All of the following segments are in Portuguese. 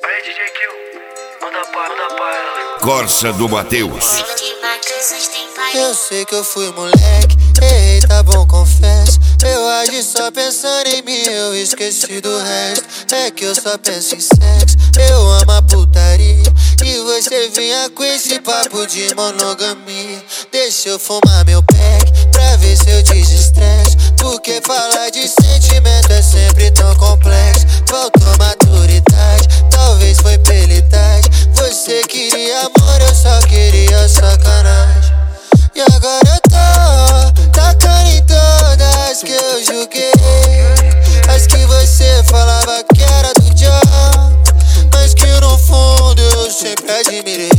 Aí, DJ Kill, manda pra ela. Corsa do Mateus. Eu sei que eu fui moleque, errei, tá bom, confesso. Eu agi só pensando em mim, eu esqueci do resto. É que eu só penso em sexo, eu amo a putaria. E você vinha com esse papo de monogamia. Deixa eu fumar meu pack, pra ver se eu desestresso. Porque falar de sentimento é sempre tão complexo. Faltou maturidade, talvez foi pela idade. Você queria amor, eu só queria sacanagem. E agora eu tô tacando em todas que eu julguei. As que você falava que era do John, mas que no fundo eu sempre admirei.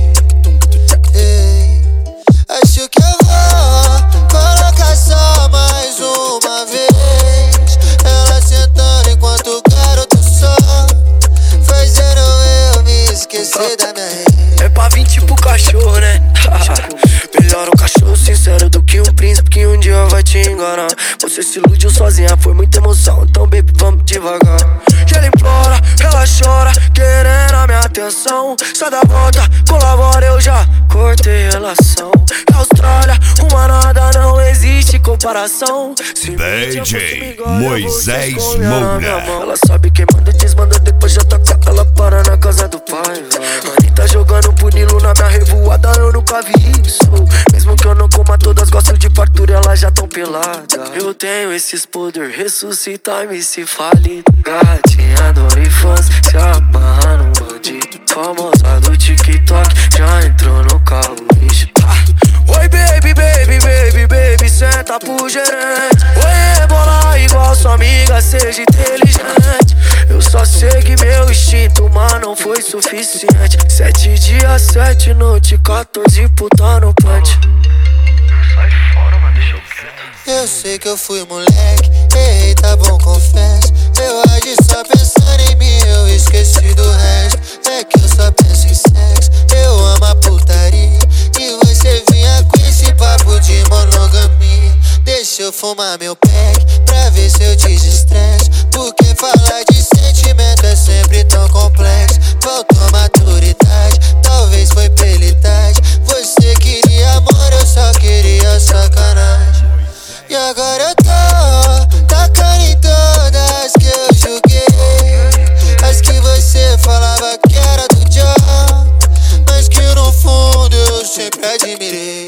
Acho que eu vou colocar só mais uma vez. Ela sentando enquanto o garoto só, fazendo eu me esquecer da minha rede. É pra vir tipo cachorro, né? Melhor um cachorro sincero do que um príncipe que um dia vai te enganar. Você se iludiu sozinha, foi muita emoção, então baby, vamos devagar. E ela implora, ela chora, querendo a minha atenção. Só dá volta, colabora, eu já cortei relação. Austrália, uma nada, não existe comparação. Se DJ Moisés Moura. ela sabe quem manda, desmanda, depois já taca, ela para na casa do pai. Anitta jogando punilo na minha revoada, eu nunca vi isso. Mesmo que eu não coma todas, gosto de fartura, elas já tão pelada. Eu tenho esses poder, ressuscitar me se fale. Gatinha do OnlyFans, se amarra num bandido. Famosa do TikTok, já entrou no carro, bicho. Oi baby, baby, baby, baby, senta pro gerente. Oi bola igual sua amiga, seja inteligente. Eu só segui meu instinto, mas não foi suficiente. 7 dias, 7 noites, 14 puta no punch. Sai fora, mano, deixa eu quieto. Eu sei que eu fui moleque, errei, tá bom, confesso. Eu agi só pensando em mim, eu esqueci do resto. É que eu só penso em sexo, eu amo a putaria. E você vinha com esse papo de monogamia. Deixa eu fumar meu pack, pra ver se eu desestresso. Porque falar de sentimento é sempre tão complexo. Faltou maturidade, talvez foi pela idade. Você queria amor, eu só queria sacanagem. E agora eu tô tacando em todas que eu julguei. As que você falava que era do John, mas que no fundo eu sempre admirei.